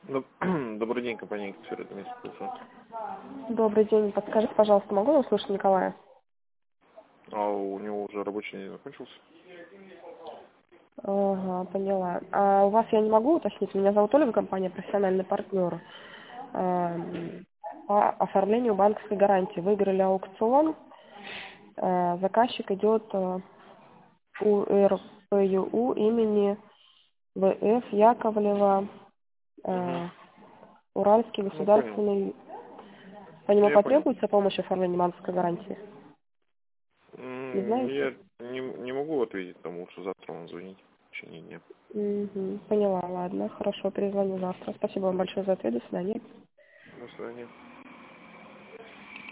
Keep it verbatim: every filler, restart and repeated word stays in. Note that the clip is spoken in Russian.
Доб- Добрый день, компания «Эксперт», это место слушаю. Добрый день. Подскажите, пожалуйста, могу я услышать Николая? А у него уже рабочий день закончился? Ага, поняла. А у вас я не могу уточнить? Меня зовут Ольга, компания «Профессиональный партнер». Эм, По оформлению банковской гарантии выиграли аукцион. Э, Заказчик идет э, у эр пэ ю у имени вэ эф Яковлева, Угу. э, Уральский Ну, понял. государственный. По нему Я понял. потребуется помощь в оформлении банковской гарантии? Не М, знаете? Я не, не могу ответить, там лучше завтра вам звонить в течение дня. Мгм, поняла, ладно, хорошо, перезвоню завтра. Спасибо вам большое за ответ, до свидания. До свидания.